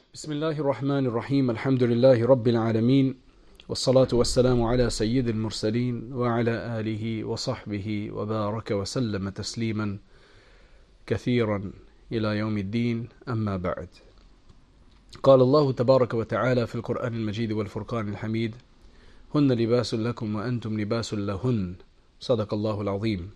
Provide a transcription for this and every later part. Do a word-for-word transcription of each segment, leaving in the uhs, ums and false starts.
بسم الله الرحمن الرحيم الحمد لله رب العالمين والصلاة والسلام على سيد المرسلين وعلى آله وصحبه وبارك وسلم تسليما كثيرا إلى يوم الدين أما بعد. قال الله تبارك وتعالى في القرآن المجيد والفرقان الحميد: هن لباس لكم وأنتم لباس لهن. صدق الله العظيم.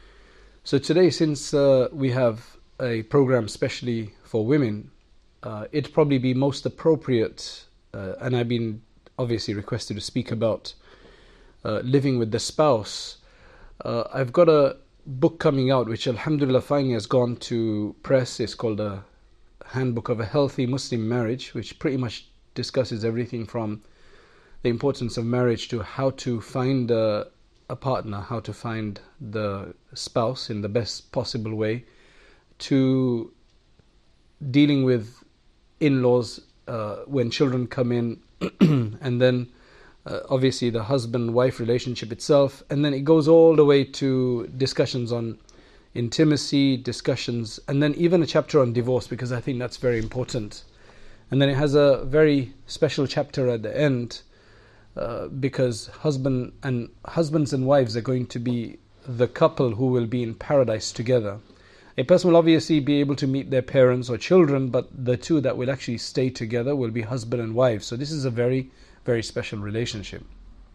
So today, since uh, we have a program specially for women, uh, it'd probably be most appropriate, uh, and I've been obviously requested to speak about uh, living with the spouse. Uh, I've got a book coming out which alhamdulillah finally has gone to press. It's called a Handbook of a Healthy Muslim Marriage, which pretty much discusses everything from the importance of marriage to how to find a, a partner, how to find the spouse in the best possible way, to dealing with in-laws uh, when children come in, and then uh, obviously the husband-wife relationship itself, and then it goes all the way to discussions on intimacy, discussions, and then even a chapter on divorce, because I think that's very important. And then it has a very special chapter at the end, uh, because husband and husbands and wives are going to be the couple who will be in paradise together. A person will obviously be able to meet their parents or children, but the two that will actually stay together will be husband and wife. So this is a very, very special relationship.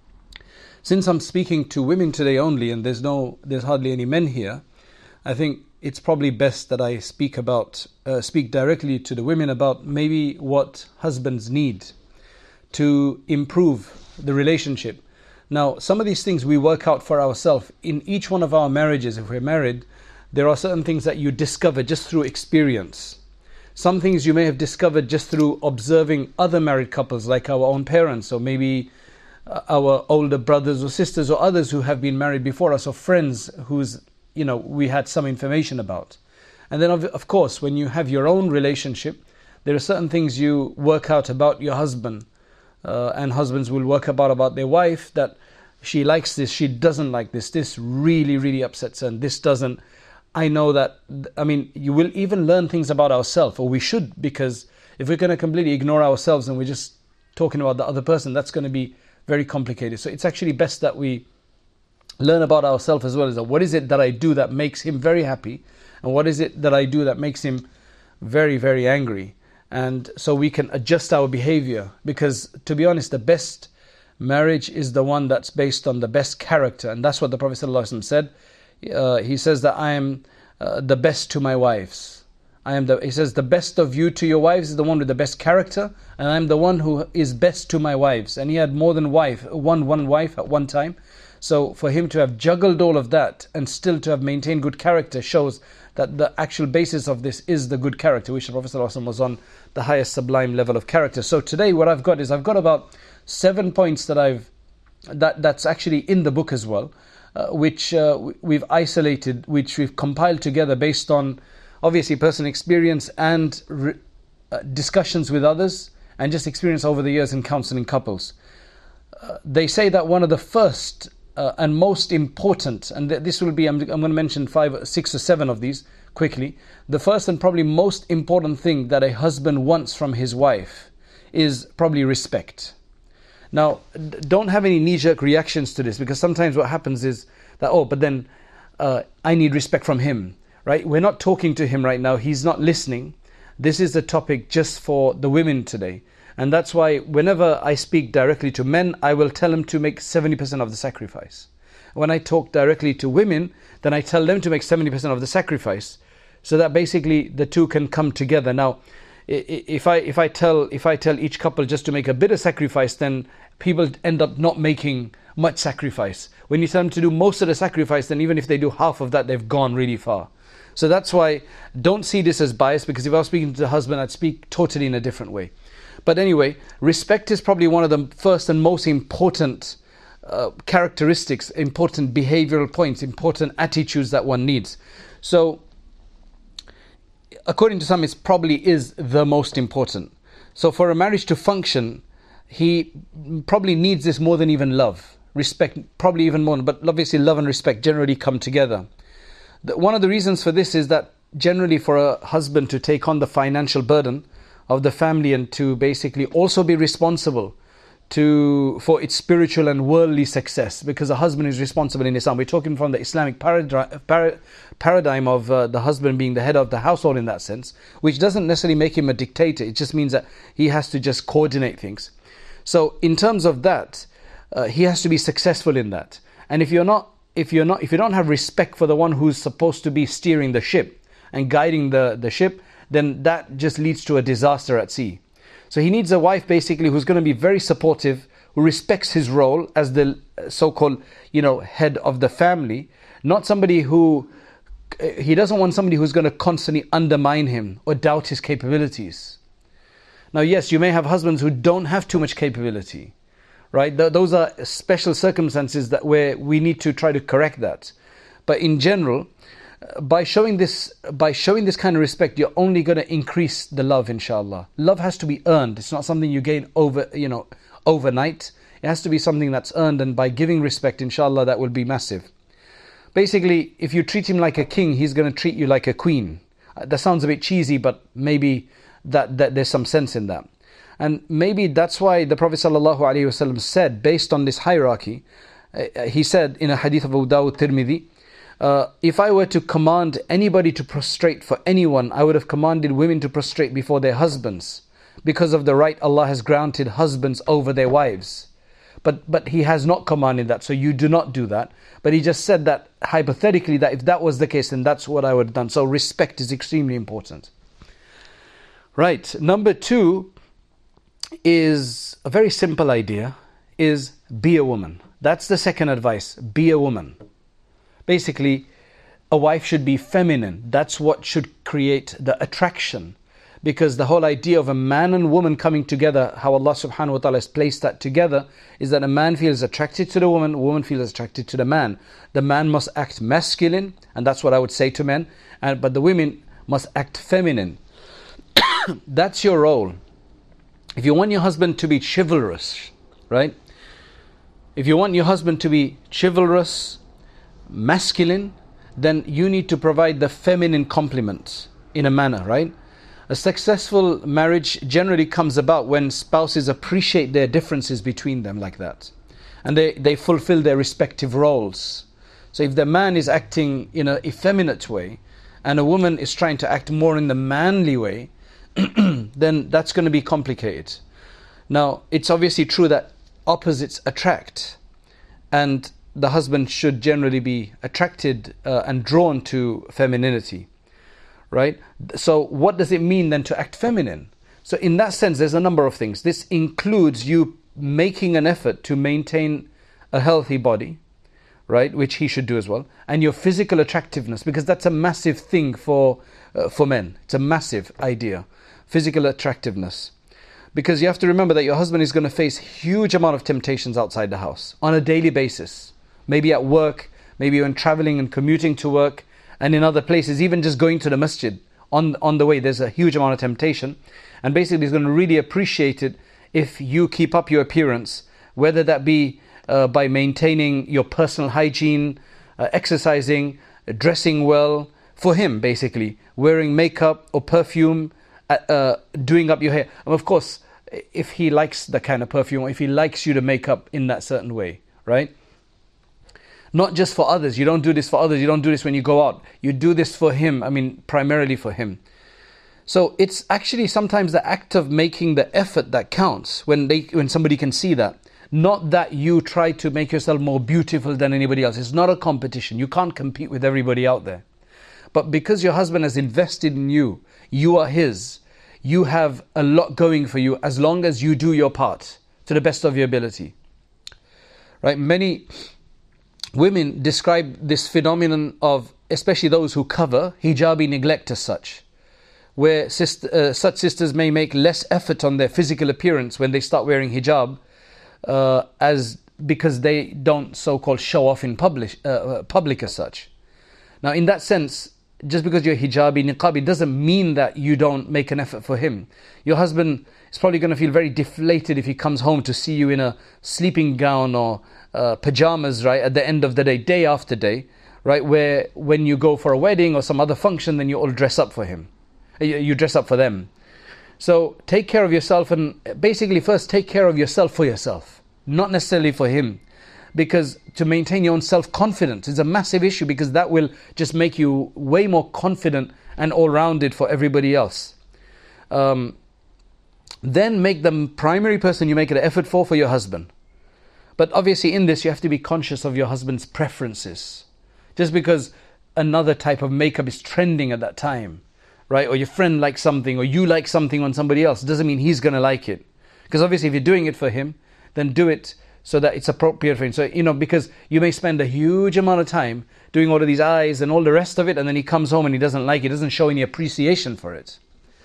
Since I'm speaking to women today only, and there's no, there's hardly any men here, I think it's probably best that I speak about, uh, speak directly to the women about maybe what husbands need to improve the relationship. Now, some of these things we work out for ourselves. In each one of our marriages, if we're married, there are certain things that you discover just through experience. Some things you may have discovered just through observing other married couples, like our own parents, or maybe our older brothers or sisters, or others who have been married before us, or friends whose, you know, we had some information about. And then, of, of course, when you have your own relationship, there are certain things you work out about your husband, uh, and husbands will work about about their wife, that she likes this, she doesn't like this, this really, really upsets her, and this doesn't. I know that, I mean, you will even learn things about ourselves, or we should, because if we're going to completely ignore ourselves and we're just talking about the other person, that's going to be very complicated. So it's actually best that we learn about ourselves as well, as what is it that I do that makes him very happy, and what is it that I do that makes him very, very angry. And so we can adjust our behavior, because to be honest, the best marriage is the one that's based on the best character. And that's what the Prophet ﷺ said. Uh, he says that I am uh, the best to my wives. I am the. He says the best of you to your wives is the one with the best character, and I am the one who is best to my wives. And he had more than wife, one one wife at one time. So for him to have juggled all of that and still to have maintained good character shows that the actual basis of this is the good character, which the Prophet ﷺ was on the highest sublime level of character. So today what I've got is I've got about seven points that I've that that's actually in the book as well. Uh, which uh, we've isolated, which we've compiled together based on obviously personal experience and re- uh, discussions with others, and just experience over the years in counseling couples. Uh, they say that one of the first uh, and most important, and th- this will be, I'm, I'm going to mention five, six or seven of these quickly. The first and probably most important thing that a husband wants from his wife is probably respect. Now, don't have any knee-jerk reactions to this, because sometimes what happens is that, oh, but then uh, I need respect from him, right? We're not talking to him right now. He's not listening. This is a topic just for the women today. And that's why whenever I speak directly to men, I will tell them to make seventy percent of the sacrifice. When I talk directly to women, then I tell them to make seventy percent of the sacrifice, so that basically the two can come together. Now, If I if I tell if I tell each couple just to make a bit of sacrifice, then people end up not making much sacrifice. When you tell them to do most of the sacrifice, then even if they do half of that, they've gone really far. So that's why don't see this as bias, because if I was speaking to the husband, I'd speak totally in a different way. But anyway, respect is probably one of the first and most important uh, characteristics, important behavioral points, important attitudes that one needs. So according to some, it probably is the most important. So for a marriage to function, he probably needs this more than even love. Respect, probably even more, but obviously love and respect generally come together. The, one of the reasons for this is that generally for a husband to take on the financial burden of the family and to basically also be responsible to for its spiritual and worldly success, because a husband is responsible in Islam. We're talking from the Islamic paradri- para- paradigm of uh, the husband being the head of the household in that sense, which doesn't necessarily make him a dictator. It just means that he has to just coordinate things. So in terms of that, uh, he has to be successful in that. And if you're not, if you're not, if you don't have respect for the one who's supposed to be steering the ship and guiding the, the ship, then that just leads to a disaster at sea. So he needs a wife basically who's going to be very supportive, who respects his role as the so-called, you know, head of the family. Not somebody who, he doesn't want somebody who's going to constantly undermine him or doubt his capabilities. Now, yes, you may have husbands who don't have too much capability, right? Th- those are special circumstances that where we need to try to correct that. But in general, by showing this by showing this kind of respect, you're only going to increase the love, inshallah. Love has to be earned. It's not something you gain over, you know, overnight. It has to be something that's earned, and by giving respect, inshallah, that will be massive. Basically, if you treat him like a king, he's going to treat you like a queen. That sounds a bit cheesy, but maybe that, that there's some sense in that. And maybe that's why the Prophet ﷺ said, based on this hierarchy, uh, he said in a hadith of Abu Dawud Tirmidhi, Uh, if I were to command anybody to prostrate for anyone, I would have commanded women to prostrate before their husbands, because of the right Allah has granted husbands over their wives. But but He has not commanded that, so you do not do that. But He just said that hypothetically, that if that was the case, then that's what I would have done. So respect is extremely important. Right, number two is a very simple idea, is be a woman. That's the second advice, be a woman. Basically, a wife should be feminine. That's what should create the attraction. Because the whole idea of a man and woman coming together, how Allah subhanahu wa ta'ala has placed that together, is that a man feels attracted to the woman, a woman feels attracted to the man. The man must act masculine, and that's what I would say to men, and but the women must act feminine. That's your role. If you want your husband to be chivalrous, right? If you want your husband to be chivalrous, masculine, then you need to provide the feminine complement in a manner, right? A successful marriage generally comes about when spouses appreciate their differences between them like that, and they, they fulfill their respective roles. So if the man is acting in an effeminate way and a woman is trying to act more in the manly way, then that's going to be complicated. Now, it's obviously true that opposites attract, and the husband should generally be attracted uh, and drawn to femininity, right? So what does it mean then to act feminine? So in that sense, there's a number of things. This includes you making an effort to maintain a healthy body, right, which he should do as well, and your physical attractiveness, because that's a massive thing for uh, for men. It's a massive idea, physical attractiveness. Because you have to remember that your husband is going to face huge amount of temptations outside the house on a daily basis. Maybe at work, maybe when traveling and commuting to work, and in other places, even just going to the masjid. On, on the way, there's a huge amount of temptation. And basically, he's going to really appreciate it if you keep up your appearance, whether that be uh, by maintaining your personal hygiene, uh, exercising, dressing well, for him, basically, wearing makeup or perfume, uh, uh, doing up your hair. And of course, if he likes the kind of perfume, if he likes you to make up in that certain way, right? Not just for others. You don't do this for others. You don't do this when you go out. You do this for him. I mean, primarily for him. So it's actually sometimes the act of making the effort that counts when they when somebody can see that. Not that you try to make yourself more beautiful than anybody else. It's not a competition. You can't compete with everybody out there. But because your husband has invested in you, you are his. You have a lot going for you as long as you do your part to the best of your ability. Right? Many women describe this phenomenon of, especially those who cover, hijabi neglect as such, where sister, uh, such sisters may make less effort on their physical appearance when they start wearing hijab, uh, as because they don't so-called show off in public, uh, public as such. Now, in that sense, just because you're hijabi, niqabi, doesn't mean that you don't make an effort for him. Your husband is probably going to feel very deflated if he comes home to see you in a sleeping gown or uh, pajamas, right, at the end of the day, day after day, right, where when you go for a wedding or some other function, then you all dress up for him. You, you dress up for them. So take care of yourself, and basically first take care of yourself for yourself, not necessarily for him. Because to maintain your own self-confidence is a massive issue, because that will just make you way more confident and all-rounded for everybody else. Um, then make the primary person you make an effort for, for your husband. But obviously in this you have to be conscious of your husband's preferences. Just because another type of makeup is trending at that time, right? Or your friend likes something, or you like something on somebody else, doesn't mean he's going to like it. Because obviously if you're doing it for him, then do it so that it's appropriate for him. So, you know, because you may spend a huge amount of time doing all of these eyes and all the rest of it, and then he comes home and he doesn't like it, doesn't show any appreciation for it.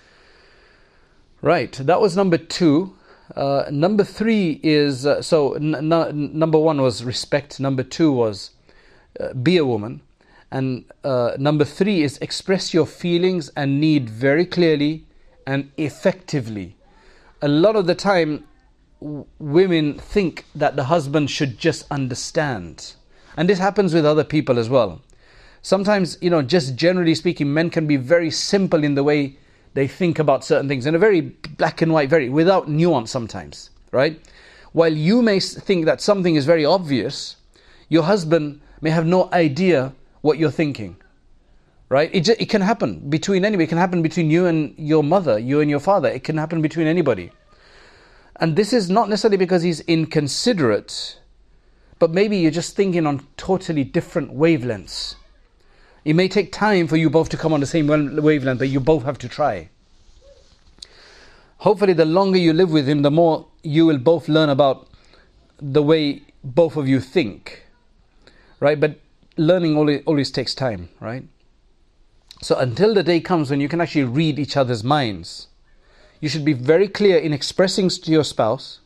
Right, that was number two. Uh, number three is, uh, so n- n- number one was respect. Number two was uh, be a woman. And uh, number three is express your feelings and need very clearly and effectively. A lot of the time, women think that the husband should just understand. And this happens with other people as well. Sometimes, you know, just generally speaking, men can be very simple in the way they think about certain things, in a very black and white, very without nuance sometimes, right? While you may think that something is very obvious, your husband may have no idea what you're thinking, right? It, just, it can happen between anybody. It can happen between you and your mother, you and your father. It can happen between anybody. And this is not necessarily because he's inconsiderate, but maybe you're just thinking on totally different wavelengths. It may take time for you both to come on the same wavelength, but you both have to try. Hopefully the longer you live with him, the more you will both learn about the way both of you think, right? But learning always, always takes time, right? So until the day comes when you can actually read each other's minds, you should be very clear in expressing to your spouse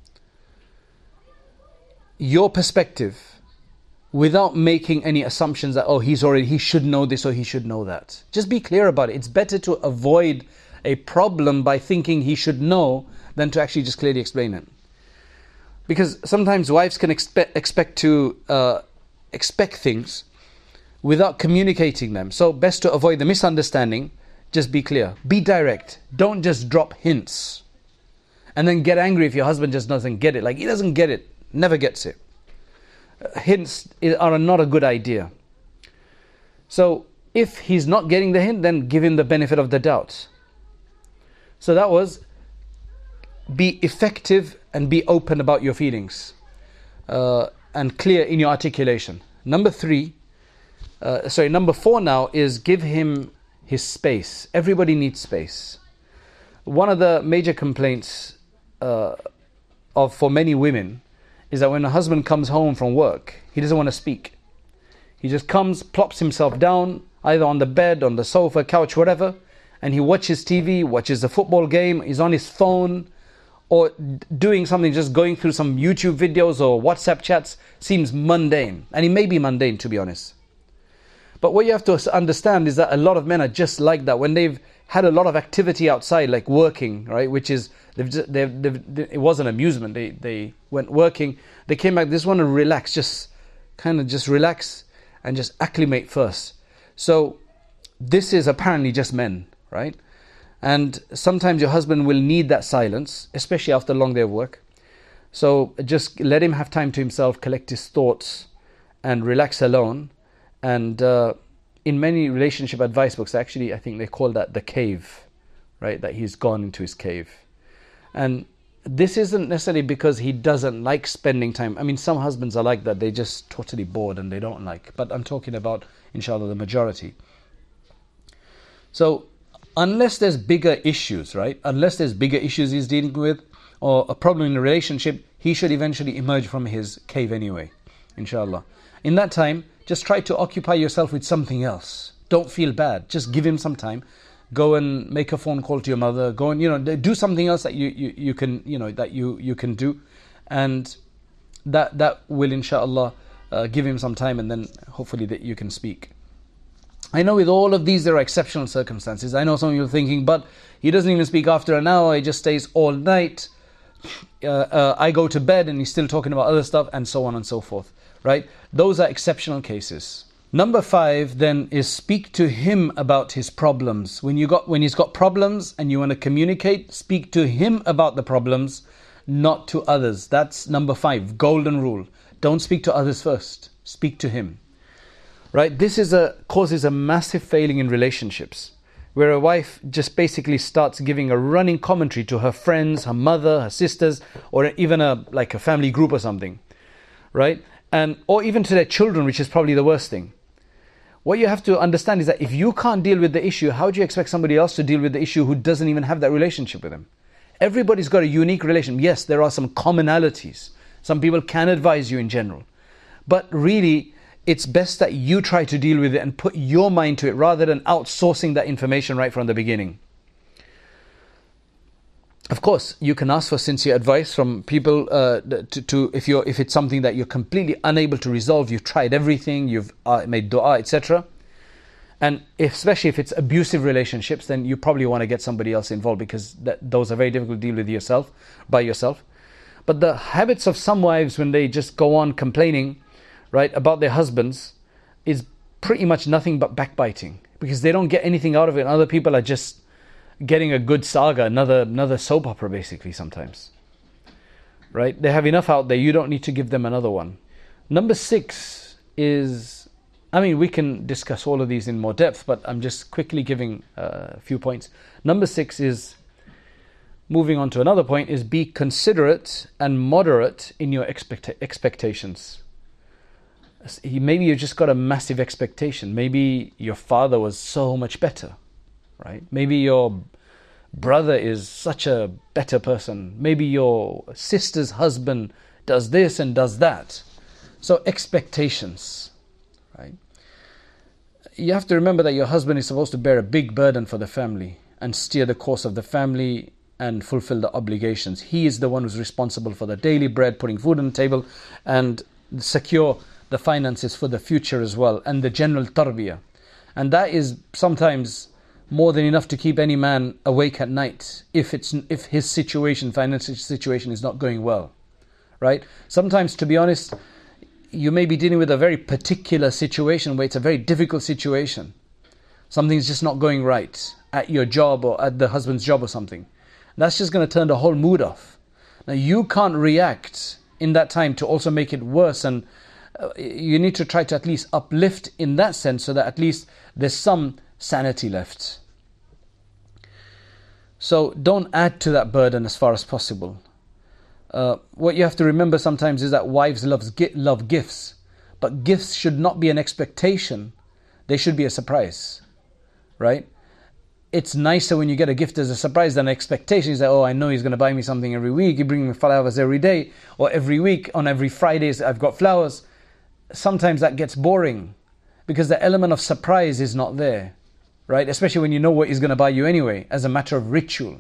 your perspective without making any assumptions that, oh, he's already, he should know this or he should know that. Just be clear about it. It's better to avoid a problem by thinking he should know than to actually just clearly explain it. Because sometimes wives can expect expect to uh, expect things without communicating them. So best to avoid the misunderstanding. Just be clear. Be direct. Don't just drop hints. And then get angry if your husband just doesn't get it. Like, he doesn't get it. Never gets it. Uh, hints are not a good idea. So if he's not getting the hint, then give him the benefit of the doubt. So that was be effective and be open about your feelings. Uh, and clear in your articulation. Number three, uh, sorry, number four now is give him his space. Everybody needs space. One of the major complaints uh, of for many women is that when a husband comes home from work, he doesn't want to speak. He just comes, plops himself down, either on the bed, on the sofa, couch, whatever, and he watches T V, watches the football game, he's on his phone, or doing something, just going through some YouTube videos or WhatsApp chats, seems mundane. And it may be mundane, to be honest. But what you have to understand is that a lot of men are just like that. When they've had a lot of activity outside, like working, right, which is, they've, they've, they've, it was an amusement. They they went working, they came back, they just want to relax, just kind of just relax and just acclimate first. So this is apparently just men, right? And sometimes your husband will need that silence, especially after a long day of work. So just let him have time to himself, collect his thoughts and relax alone. And uh, in many relationship advice books, actually, I think they call that the cave, right? That he's gone into his cave. And this isn't necessarily because he doesn't like spending time. I mean, some husbands are like that. They're just totally bored and they don't like. But I'm talking about, inshallah, the majority. So unless there's bigger issues, right? Unless there's bigger issues he's dealing with or a problem in the relationship, he should eventually emerge from his cave anyway, inshallah. In that time, just try to occupy yourself with something else. Don't feel bad. Just give him some time. Go and make a phone call to your mother. Go and, you know, do something else that you, you, you can, you know, that you, you can do. And that that will, inshallah, uh, give him some time, and then hopefully that you can speak. I know with all of these there are exceptional circumstances. I know some of you are thinking, but he doesn't even speak after an hour. He just stays all night. Uh, uh, I go to bed and he's still talking about other stuff, and so on and so forth. Right? Those are exceptional cases. Number five then is speak to him about his problems. When you got when he's got problems and you want to communicate, speak to him about the problems, not to others. That's number five, golden rule. Don't speak to others first. Speak to him. Right? This is a causes a massive failing in relationships, where a wife just basically starts giving a running commentary to her friends, her mother, her sisters, or even a like a family group or something, right? And or even to their children, which is probably the worst thing. What you have to understand is that if you can't deal with the issue, how do you expect somebody else to deal with the issue who doesn't even have that relationship with them? Everybody's got a unique relation. Yes, there are some commonalities. Some people can advise you in general. But really, it's best that you try to deal with it and put your mind to it rather than outsourcing that information right from the beginning. Of course, you can ask for sincere advice from people uh, to, to if you're if it's something that you're completely unable to resolve. You've tried everything, you've uh, made dua, et cetera. And if, especially if it's abusive relationships, then you probably want to get somebody else involved, because that, those are very difficult to deal with yourself by yourself. But the habits of some wives when they just go on complaining, right, about their husbands is pretty much nothing but backbiting, because they don't get anything out of it. And other people are just getting a good saga, another another soap opera basically sometimes. Right? They have enough out there. You don't need to give them another one. Number six is, I mean, we can discuss all of these in more depth, but I'm just quickly giving uh, a few points. Number six is, moving on to another point, is be considerate and moderate in your expect- expectations. Maybe you just got a massive expectation. Maybe your father was so much better, right? Maybe your brother is such a better person. Maybe your sister's husband does this and does that. So expectations, right? You have to remember that your husband is supposed to bear a big burden for the family and steer the course of the family and fulfill the obligations. He is the one who's responsible for the daily bread, putting food on the table, and secure the finances for the future as well, and the general tarbiyah. And that is sometimes more than enough to keep any man awake at night if it's if his situation, financial situation, is not going well, right? Sometimes, to be honest, you may be dealing with a very particular situation where it's a very difficult situation. Something's just not going right at your job or at the husband's job or something. That's just going to turn the whole mood off. Now, you can't react in that time to also make it worse, and uh, you need to try to at least uplift in that sense, so that at least there's some sanity left. So don't add to that burden as far as possible. Uh, what you have to remember sometimes is that wives loves, love gifts, but gifts should not be an expectation. They should be a surprise, right? It's nicer when you get a gift as a surprise than an expectation. Is that, oh, I know he's going to buy me something every week. He brings me flowers every day, or every week, on every Fridays I've got flowers. Sometimes that gets boring because the element of surprise is not there, right? Especially when you know what he's going to buy you anyway, as a matter of ritual.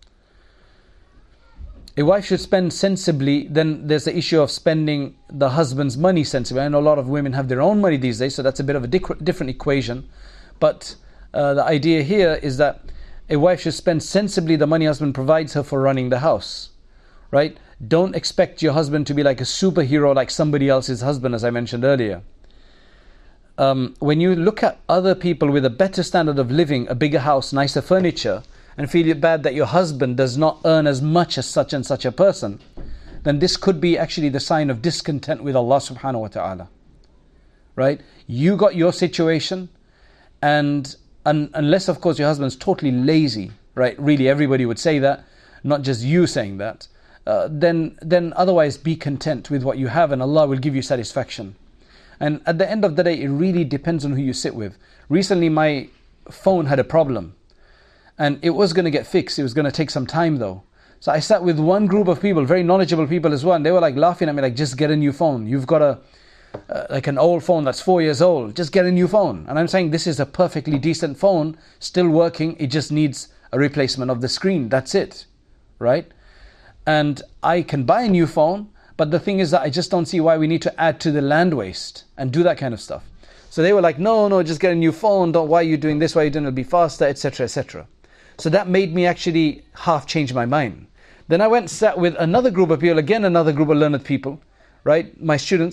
A wife should spend sensibly. Then there's the issue of spending the husband's money sensibly. I know a lot of women have their own money these days, so that's a bit of a dic- different equation. But uh, the idea here is that a wife should spend sensibly the money husband provides her for running the house, right? Don't expect your husband to be like a superhero like somebody else's husband, as I mentioned earlier. Um, when you look at other people with a better standard of living, a bigger house, nicer furniture, and feel bad that your husband does not earn as much as such and such a person, then this could be actually the sign of discontent with Allah subhanahu wa ta'ala. Right? You got your situation, and un- unless of course your husband's totally lazy, right? Really, everybody would say that, not just you saying that. Uh, then, then otherwise be content with what you have, and Allah will give you satisfaction. And at the end of the day, it really depends on who you sit with. Recently, my phone had a problem, and it was going to get fixed. It was going to take some time though. So I sat with one group of people, very knowledgeable people as well, and they were like laughing at me, like, just get a new phone. You've got a uh, like an old phone that's four years old. Just get a new phone. And I'm saying, this is a perfectly decent phone, still working. It just needs a replacement of the screen. That's it, right? And I can buy a new phone, but the thing is that I just don't see why we need to add to the land waste and do that kind of stuff. So they were like, no, no, just get a new phone. Don't, why are you doing this? Why are you doing it? It'll be faster, et cetera, et cetera. So that made me actually half change my mind. Then I went and sat with another group of people, again another group of learned people, right, my students,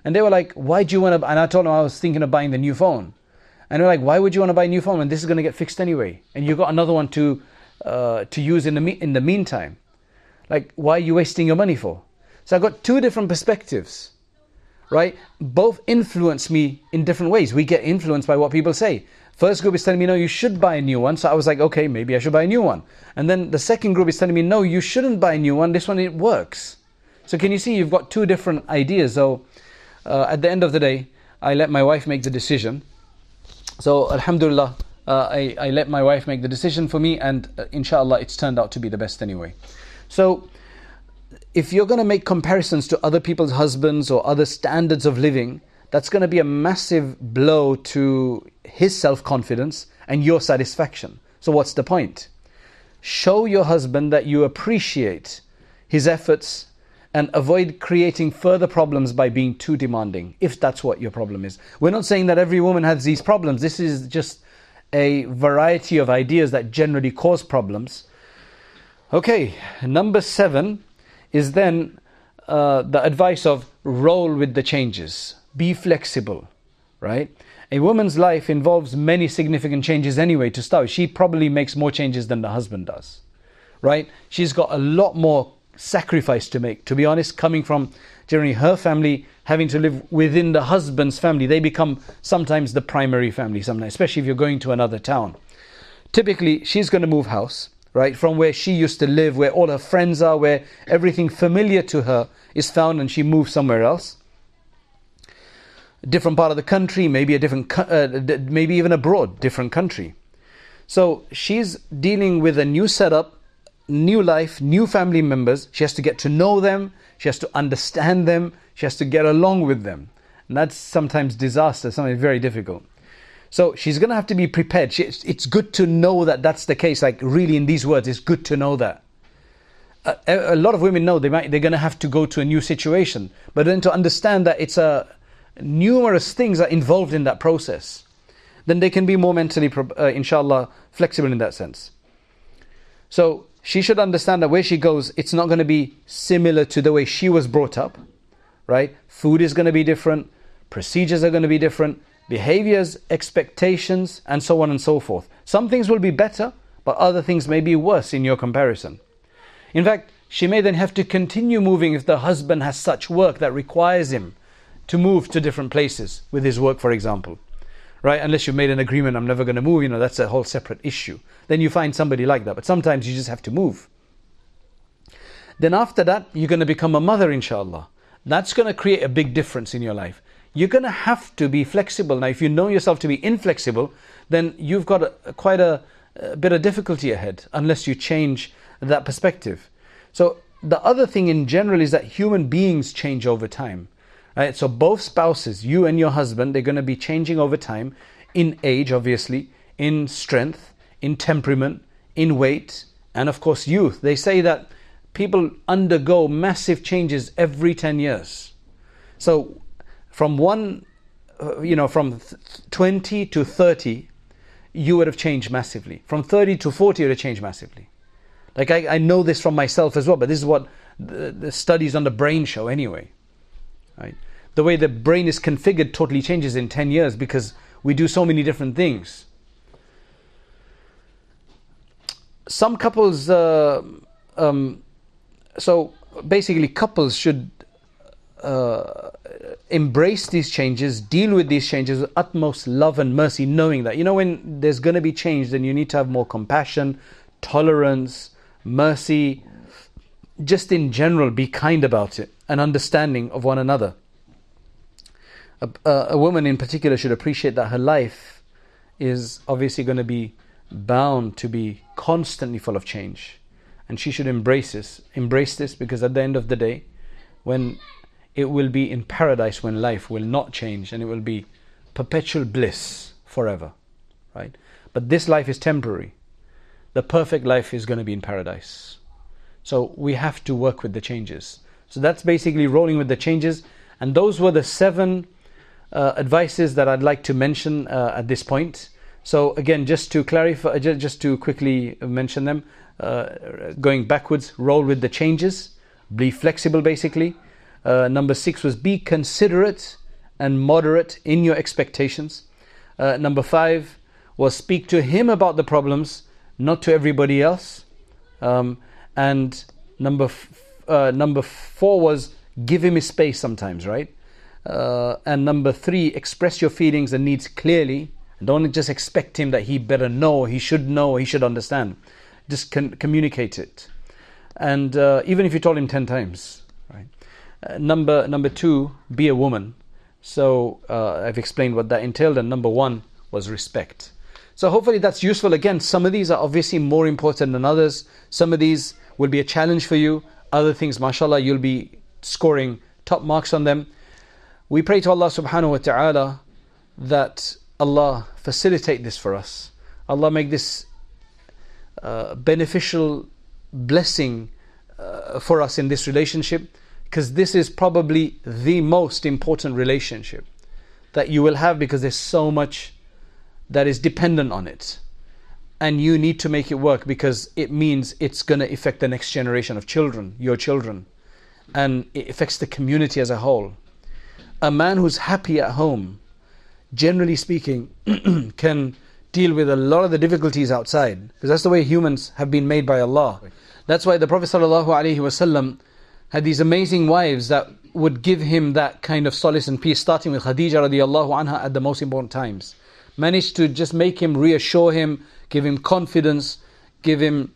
And they were like, why do you want to, and I told them I was thinking of buying the new phone. And they're like, why would you want to buy a new phone when this is going to get fixed anyway? And you've got another one to uh, to use in the me- in the meantime. Like, why are you wasting your money for? So I got two different perspectives, right? Both influence me in different ways. We get influenced by what people say. First group is telling me, no, you should buy a new one. So I was like, okay, maybe I should buy a new one. And then the second group is telling me, no, you shouldn't buy a new one. This one, it works. So can you see, you've got two different ideas. So uh, at the end of the day, I let my wife make the decision. So alhamdulillah, uh, I, I let my wife make the decision for me, and uh, inshallah it's turned out to be the best anyway. So if you're going to make comparisons to other people's husbands or other standards of living, that's going to be a massive blow to his self-confidence and your satisfaction. So what's the point? Show your husband that you appreciate his efforts and avoid creating further problems by being too demanding, if that's what your problem is. We're not saying that every woman has these problems. This is just a variety of ideas that generally cause problems. Okay, number seven is then uh, the advice of roll with the changes. Be flexible, right? A woman's life involves many significant changes anyway to start with. She probably makes more changes than the husband does, right? She's got a lot more sacrifice to make, to be honest, coming from generally her family, having to live within the husband's family. They become sometimes the primary family, sometimes, especially if you're going to another town. Typically, she's going to move house, right, from where she used to live, where all her friends are, where everything familiar to her is found, and she moves somewhere else. A different part of the country, maybe a different, uh, maybe even abroad, different country. So she's dealing with a new setup, new life, new family members. She has to get to know them. She has to understand them. She has to get along with them. And that's sometimes disaster, sometimes very difficult. So she's going to have to be prepared. She, it's good to know that that's the case. Like really in these words, it's good to know that. A, a lot of women know they might, they're going to have to go to a new situation. But then to understand that it's a numerous things are involved in that process, then they can be more mentally, uh, inshallah, flexible in that sense. So she should understand that where she goes, it's not going to be similar to the way she was brought up, right? Food is going to be different, procedures are going to be different, behaviors, expectations, and so on and so forth. Some things will be better, but other things may be worse in your comparison. In fact, she may then have to continue moving if the husband has such work that requires him to move to different places with his work, for example. Right? Unless you've made an agreement, I'm never going to move, you know, that's a whole separate issue. Then you find somebody like that. But sometimes you just have to move. Then after that, you're going to become a mother, inshallah. That's going to create a big difference in your life. You're going to have to be flexible. Now, if you know yourself to be inflexible, then you've got a, a, quite a, a bit of difficulty ahead, unless you change that perspective. So the other thing in general is that human beings change over time. Right? So both spouses, you and your husband, they're going to be changing over time in age, obviously, in strength, in temperament, in weight, and of course youth. They say that people undergo massive changes every ten years. So from one, uh, you know, from twenty to thirty, you would have changed massively. From thirty to forty, you would have changed massively. Like I, I know this from myself as well, but this is what the, the studies on the brain show anyway. Right? The way the brain is configured totally changes in ten years because we do so many different things. Some couples, uh, um, so basically couples should uh, embrace these changes, deal with these changes with utmost love and mercy, knowing that, you know, when there's going to be change, then you need to have more compassion, tolerance, mercy, just in general, be kind about it, and understanding of one another. A, a, a woman in particular should appreciate that her life is obviously going to be bound to be constantly full of change, and she should embrace this, embrace this because at the end of the day, when it will be in paradise, when life will not change and it will be perpetual bliss forever, right? But this life is temporary. The perfect life is going to be in paradise. So we have to work with the changes. So that's basically rolling with the changes. And those were the seven uh, advices that I'd like to mention uh, at this point. So again, just to clarify, just to quickly mention them, uh, going backwards, roll with the changes, be flexible basically, Uh, number six was be considerate and moderate in your expectations. Uh, number five was speak to him about the problems, not to everybody else. Um, and number f- uh, number four was give him his space sometimes, right? Uh, and number three, express your feelings and needs clearly. Don't just expect him that he better know, he should know, he should understand. Just con- communicate it. And uh, even if you told him ten times, right? Uh, number number two, be a woman. So uh, I've explained what that entailed. And number one was respect. So hopefully that's useful. Again, some of these are obviously more important than others. Some of these will be a challenge for you. Other things, mashallah, you'll be scoring top marks on them. We pray to Allah subhanahu wa ta'ala that Allah facilitate this for us. Allah make this uh, beneficial blessing uh, for us in this relationship, because this is probably the most important relationship that you will have, because there's so much that is dependent on it. And you need to make it work, because it means it's going to affect the next generation of children, your children. And it affects the community as a whole. A man who's happy at home, generally speaking, can deal with a lot of the difficulties outside, because that's the way humans have been made by Allah. That's why the Prophet ﷺ had these amazing wives that would give him that kind of solace and peace, starting with Khadija radiallahu anha at the most important times. Managed to just make him, reassure him, give him confidence, give him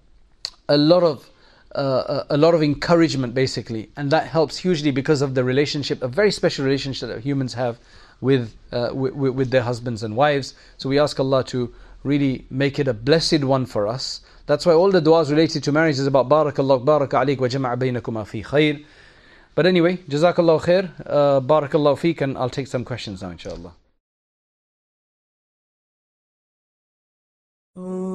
a lot of uh, a lot of encouragement, basically. And that helps hugely because of the relationship, a very special relationship that humans have with, uh, with, with their husbands and wives. So we ask Allah to really make it a blessed one for us. That's why all the du'as related to marriage is about Barakallah, Baraka alayk wa jama'a baynakuma fi khair. But anyway, Jazakallah khair, uh, Barakallah feek, and I'll take some questions now, inshallah.